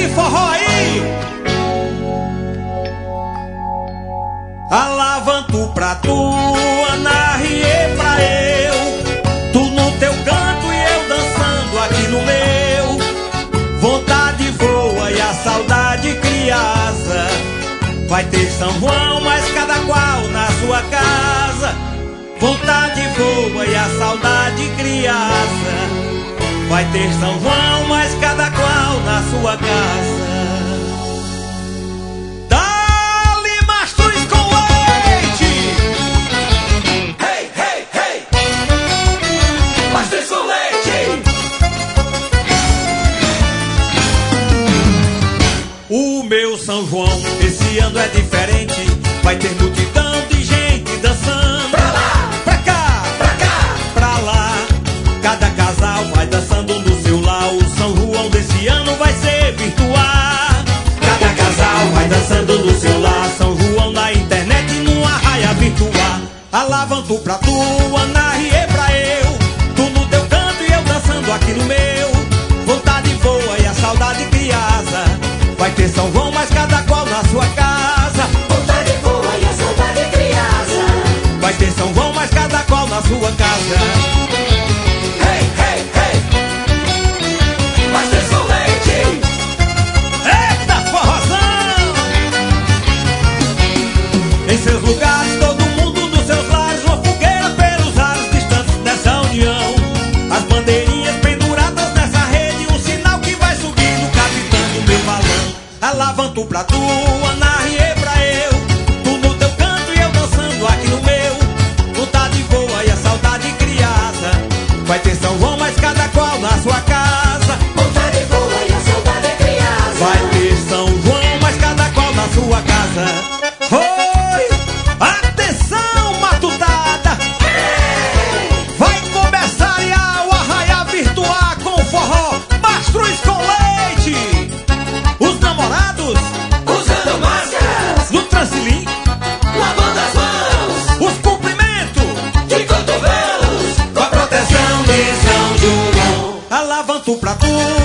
forró aí. Alavanto pra tu, anarriê pra eu, tu no teu canto e eu dançando aqui no meu. Vontade voa e a saudade criança. Vai ter São João, mas cada qual na sua casa. Vontade voa e a saudade criança. Vai ter São João, mas cada qual na sua casa. Dá-lhe mastruz com leite. Hey, hey, hey. Mastruz com leite. O meu São João esse ano é diferente. Vai ter multidão de gente dançando. Pra lá, pra cá, pra cá, pra lá. Cada casal vai dançando no seu lar. O São João desse ano vai ser virtual. Cada casal vai dançando no seu lar. São João na internet numa raia virtual. Alavanto pra tu, anarriê pra eu, tu no teu canto e eu dançando aqui no meu. Vontade voa e a saudade criança. Vai ter São João, mas cada qual na sua casa. Vontade voa e a saudade criança. Vai ter São João, mas cada qual na sua casa. Hey, hey, hey. Mastruz com leite. Eita, forrozão. Em seus lugares, todo mundo nos seus lares. Uma fogueira pelos ares distantes dessa união. As bandeirinhas penduradas nessa rede. Um sinal que vai subindo, capitando meu balão. Alavanto pra tu, anarriê pra eu, tu no teu canto e eu dançando aqui no meu. Vontade voa e a saudade criança. Vai ter São João, mas cada qual na sua casa. Vontade voa e a saudade criança. Vai ter São João, mas cada qual na sua casa. Oi! Atenção, matutada! Vai começar o arraiá virtual com forró Mastruz com leite. Os namorados Usando máscaras, no transilim, lavando as mãos, os cumprimentos de cotovelos, com a proteção de São João. alavanto pra tu,